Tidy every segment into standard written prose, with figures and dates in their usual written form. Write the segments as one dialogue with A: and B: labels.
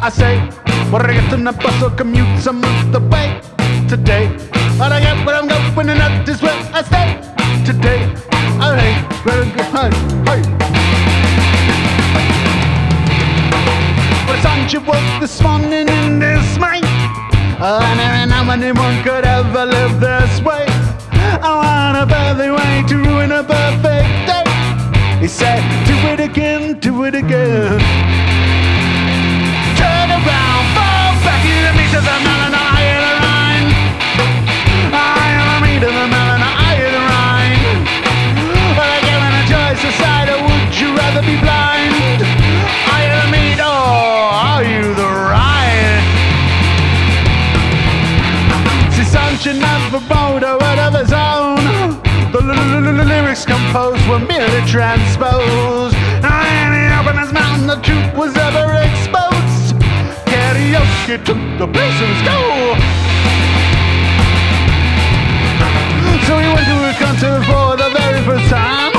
A: I say, when I get on the bus or commute some of the way today. But I get where I'm going and that is where I stay today. Alright, very good. Hey. But it's on your work this morning in this mind. I never know anyone could ever live this way. I want a perfect way to ruin a perfect day. He said, do it again, do it again. Turn around, fall back, you me to the melon, eye of the Rhine. I am me to the melon, eye of the Rhine. But I given a choice aside, or would you rather be blind? Eye of the meat, or are you the Rhine? See, Sancho never wrote a word of his own. The lyrics composed were merely transposed. And he opened his mouth and the truth was ever exposed. Karaoke took the place of his go. So he went to a concert for the very first time.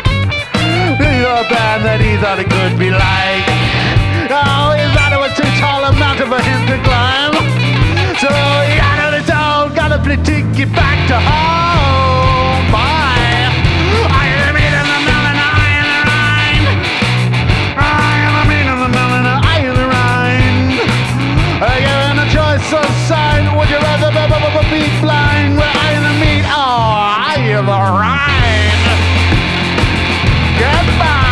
A: A band that he thought it could be like. Oh, he thought it was too tall a mountain for him to climb. So he got on his own, got a play ticket back to home. Bye. I am in the melon, eye in the Rhine. I am in the melon, eye in the Rhine. Given a choice of sign, would you rather be blind? Well, eye in the meat, oh, eye in the Rhine. Goodbye.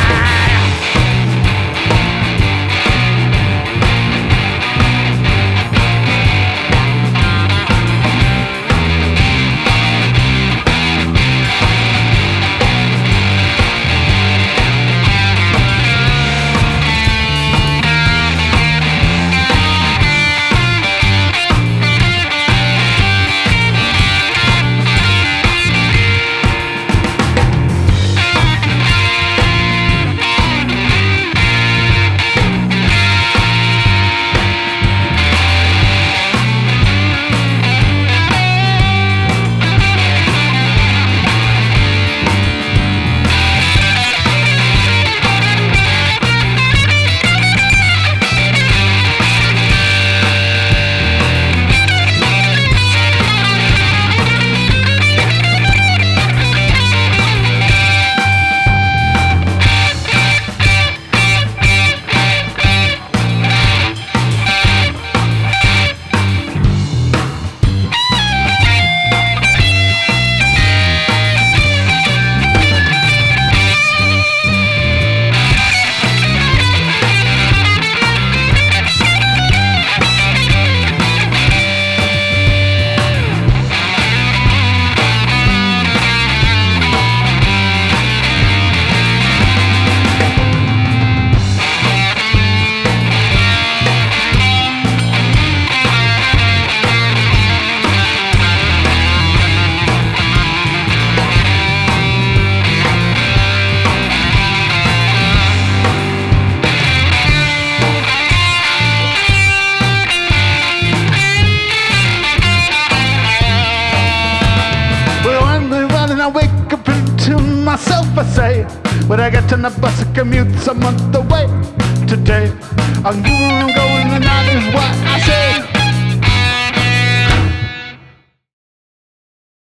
A: Myself, I say, when I get on the bus, I commute some other way today. I'm going and that is what